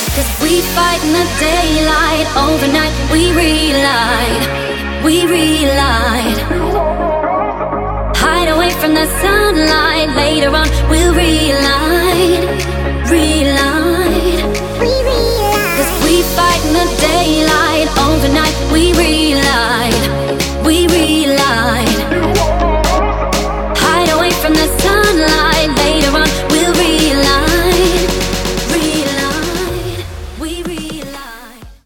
'Cause we fight in the daylight, overnight we relied, we relied.